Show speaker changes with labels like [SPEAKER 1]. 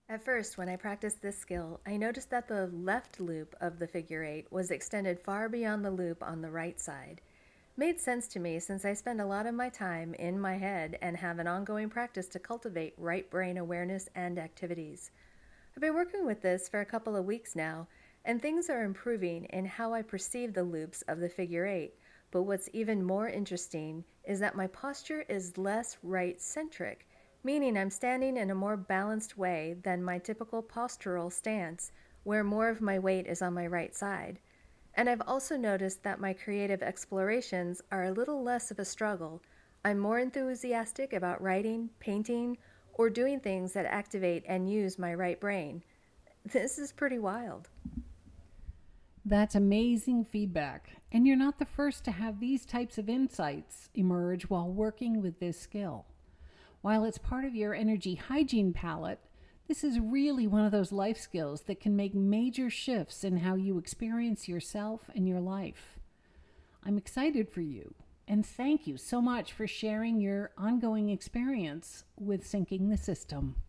[SPEAKER 1] At first, when I practiced this skill, I noticed that the left loop of the figure eight was extended far beyond the loop on the right side. Made sense to me since I spend a lot of my time in my head and have an ongoing practice to cultivate right brain awareness and activities. I've been working with this for a couple of weeks now, and things are improving in how I perceive the loops of the figure eight. But what's even more interesting is that my posture is less right centric, meaning I'm standing in a more balanced way than my typical postural stance, where more of my weight is on my right side. And I've also noticed that my creative explorations are a little less of a struggle. I'm more enthusiastic about writing, painting, or doing things that activate and use my right brain. This is pretty wild.
[SPEAKER 2] That's amazing feedback. And you're not the first to have these types of insights emerge while working with this skill. While it's part of your energy hygiene palette, this is really one of those life skills that can make major shifts in how you experience yourself and your life. I'm excited for you, and thank you so much for sharing your ongoing experience with syncing the system.